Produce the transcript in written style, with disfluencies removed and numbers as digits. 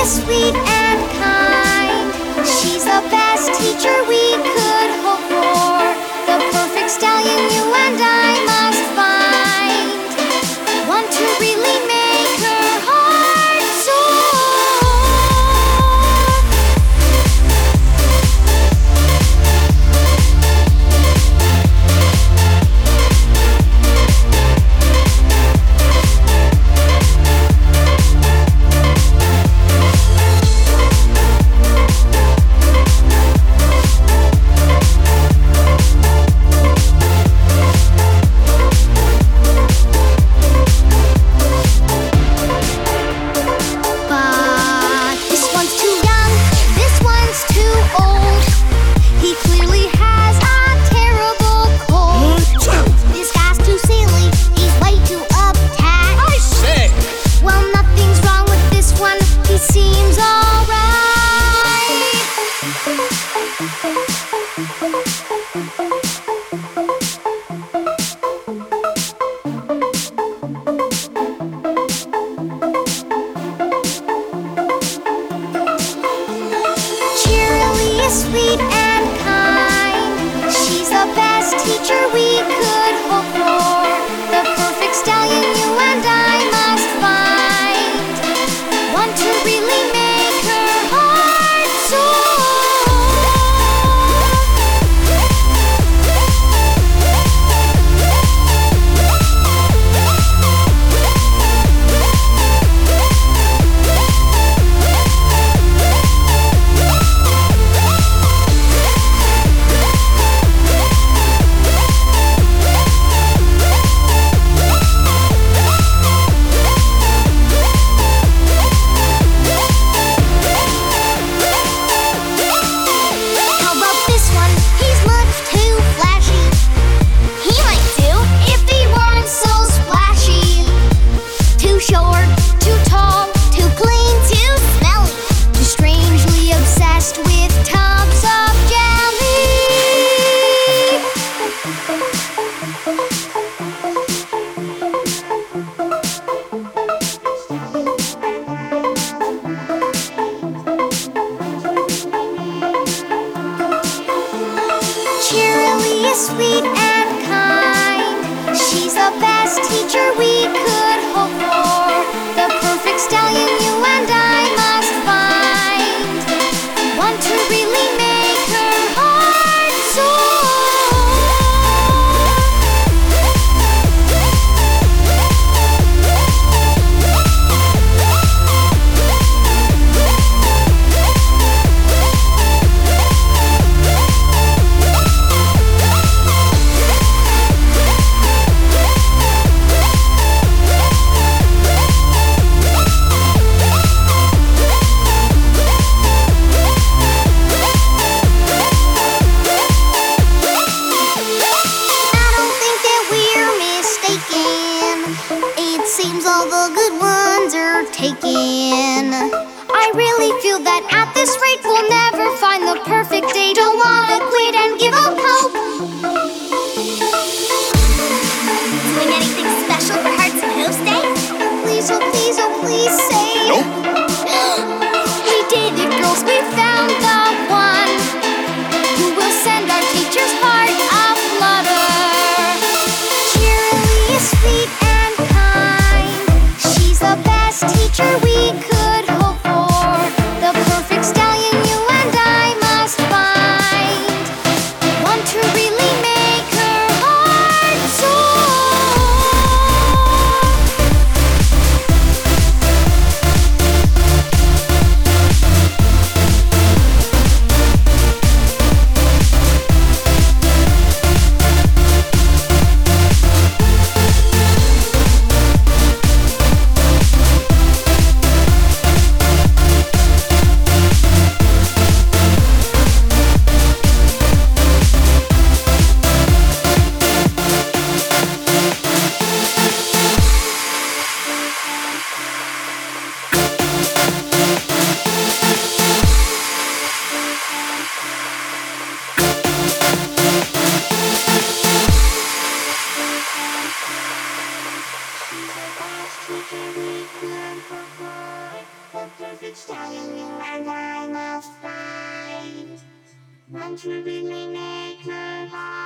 sweet and kind. She's the best teacher we could hope for. The perfect stallion you and I must find. One to really make her heart soar. Seems alright. Cheerily sweet and kind. She's the best teacher we could hope for. The perfect stallion you and I must find. One to really make her heart soar. With tubs of jelly. Cheerily sweet and kind. She's the best teacher we could hope for. The perfect stallion you and I must find. One to really make her heart soar. Seems all the good ones are taken. I really feel that at this rate we'll never find the perfect date. Don't wanna quit and give up hope. Doing anything special for Hearts and Hooves Day? Please, oh please, oh please say. Nope. We did it, girls, we found the one who will send our teacher's heart a flutter. Cheerily sweet and the best teacher we could hope for. The perfect stallion you and I must find. best teacher we could hope for. The perfect stallion you and I must find. One to really make her heart.